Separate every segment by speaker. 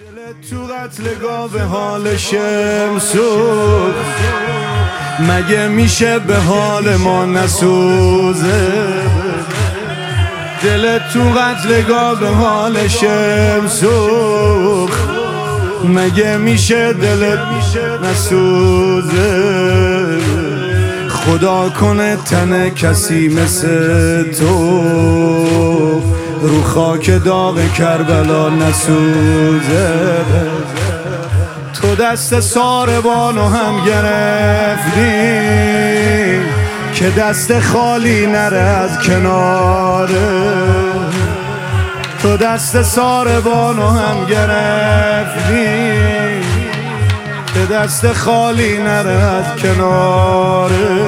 Speaker 1: تو قتلگاه به حال شمسوز مگه میشه به حال ما نسوزه؟ دلت تو قتلگاه به حال شمسوز مگه میشه دلت نسوزه؟ خدا کنه تن کسی مثل تو رو خاک داغ کربلا نسوزه. تو دست ساربانو هم گرفتی که دست خالی نره از کناره. تو دست ساربانو هم گرفتی که دست خالی نره از کناره.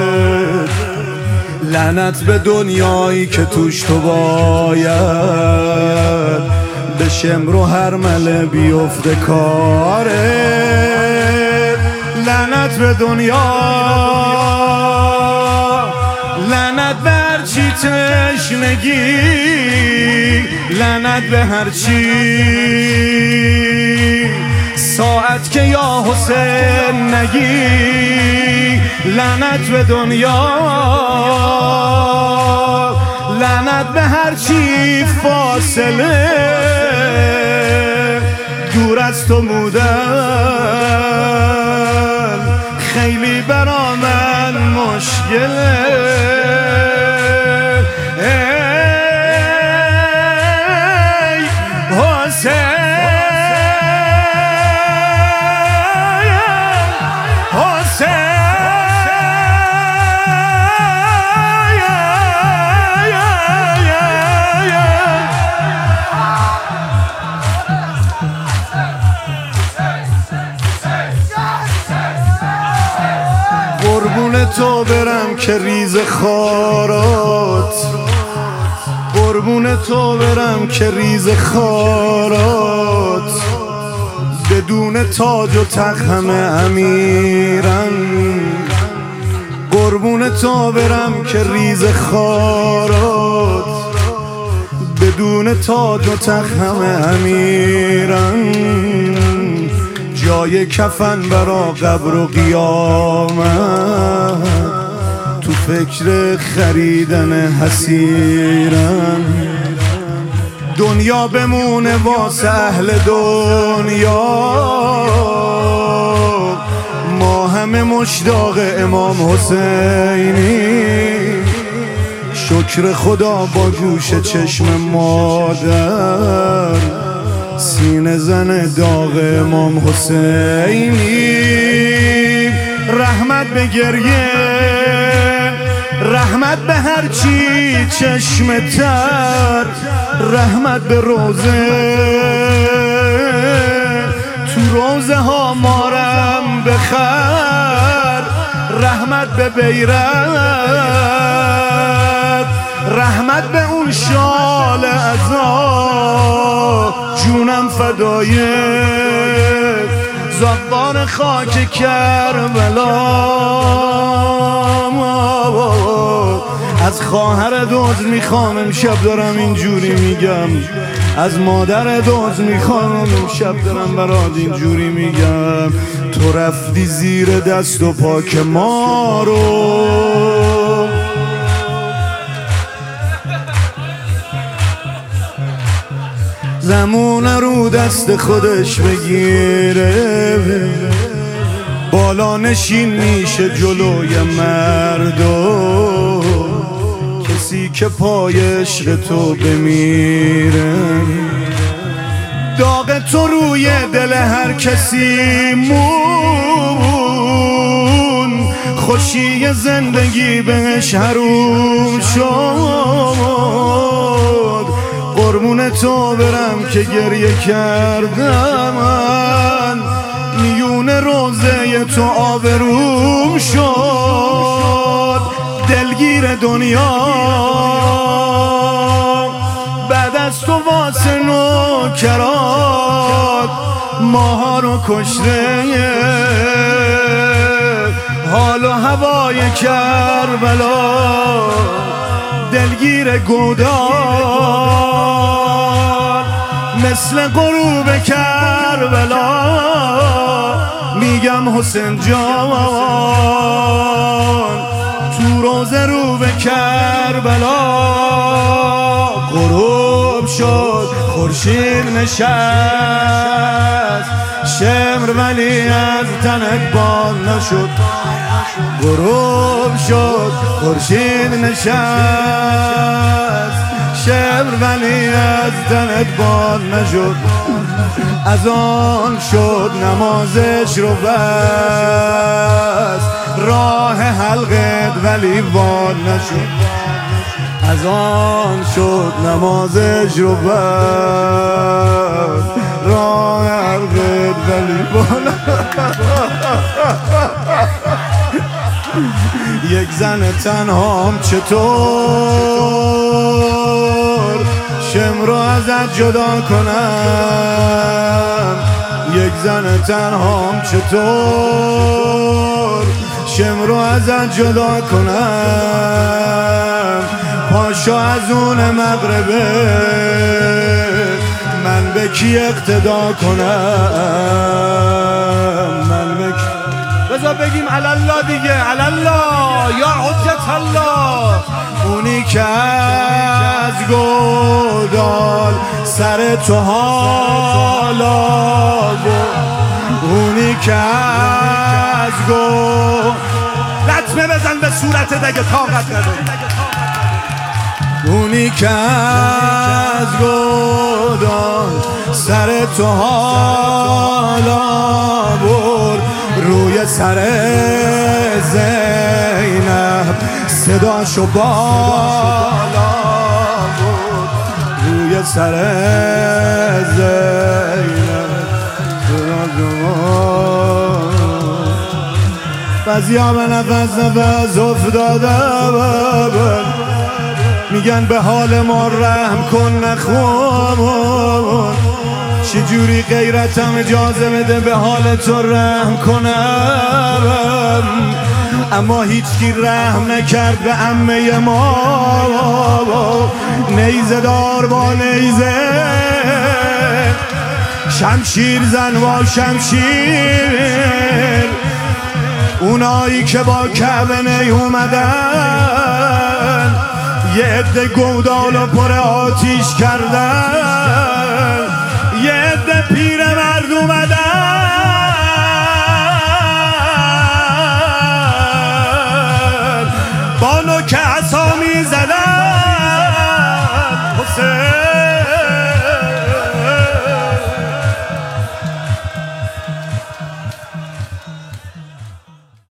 Speaker 1: لعنت به دنیایی که توش تو باید به شمر و هرمله بیفته کاره. لعنت به دنیا، لعنت به هرچی تشنگی، لعنت به هرچی ساعت که یا حسین نگی. لعنت به دنیا، لعنت به هرچی فاصله دور از تو بودن خیلی برا من مشکله. قربون تو برم که ریز خارات، قربون تو برم که ریز خارات بدون تاج و تخت همه امیرن. قربون تو برم که ریز خارات بدون تاج و تخت همه امیرن. جای کفن برا قبر و قیامت تو فکر خریدن حسیرن. دنیا بمونه واسه اهل دنیا، ما همه مشتاق امام حسینی. شکر خدا با جوش چشم مادر سینه زن داغ امام حسینی. رحمت به گریه، رحمت به هرچی چشم تر، رحمت به روزه تو روزه ها مارم بخر. رحمت به بیرت، رحمت به اون شال عذاب جونم فدای زبان خاک کربلا. از خواهر دوز میخوام امشب دارم اینجوری میگم، از مادر دوز میخوام امشب دارم برات اینجوری میگم. تو رفتی زیر دست و پاک ما رو، زمونه رو دست خودش بگیره، بالا نشین میشه جلوی مردم. کسی که پای عشق تو بمیره، داغ تو روی دل هر کسی مون، خوشی زندگی بهش حروم شد. قربون تو برم که گریه کردم من، میون روزه تو آبروم شد. دلگیر دنیا بعد از تو واسه نوکرات ماها رو کشته. حال و هوای کربلا دلگیر گودار مثل غروب کربلا میگم حسین جان تو روزه رو به کربلا غروب شد خورشید نشست شمر ولی از تنت بال نشد غروب شد خورشید نشست شمر ولی از تنت بال نشد از آن شد نمازش رو بست راه حلقت ولی وال نشد از آن شد نمازش رو بست راه حلقت ولی وال یک زن تنهام چطور شم رو ازت جدا کنم یک زن تنهام چطور شم رو ازت جدا کنم پاشو از اون مغربه من به کی اقتدا کنم من به کی بذار بگیم علالا دیگه علالا یا حجت الله اونی که از گودال سر تو حالا اونی که از گودال لطمه بزن به صورت دیگه طاقت نداری اونی که از گودال سر تو حالا برد روی سر زینب صداشو بالا بود روی سر زینب صداشو بالا بعضیا به نفس افتاده میگن به حال ما رحم کن نخون چجوری غیرتم اجازه بده به حال تو رحم کنم اما هیچ کی رحم نکرد به عمه ما نیزه دار با نیزه شمشیر زن با شمشیر اونایی که با کعبه نیومدن یه عده گودال و پر آتیش کردن